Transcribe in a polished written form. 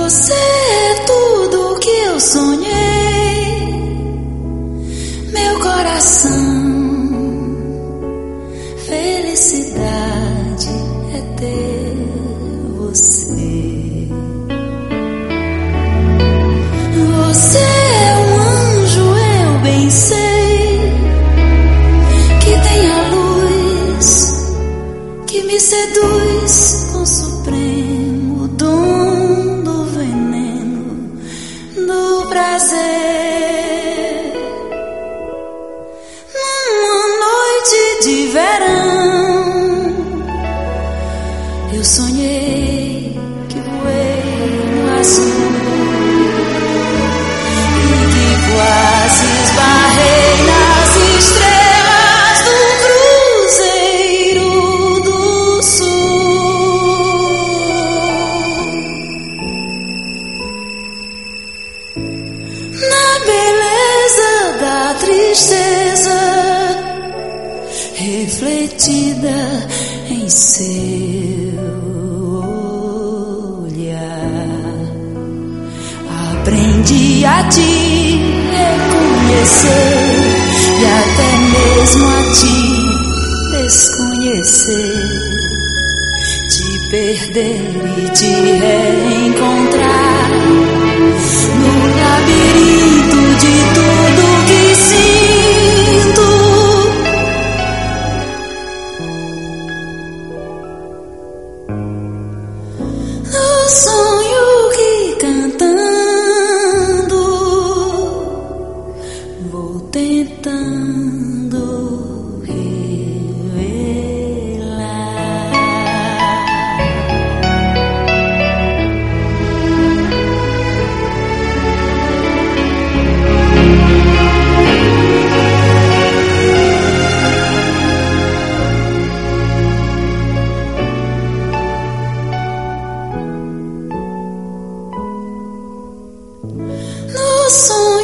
Você é tudo que eu sonhei, meu coração. Felicidade é ter você. Você é um anjo, eu bem sei, que tem a luz que me seduz com supremo dom do veneno do prazer. Numa noite de verão, eu sonhei que voei no azul e que quase esbarrei nas estrelas do Cruzeiro do Sul. Na beleza da tristeza refletida em seu olhar, aprendi a te reconhecer e até mesmo a te desconhecer, te perder e te reencontrar no labirinto de tudo que sinto. No sonho que cantando vou tentando revelar. No sonho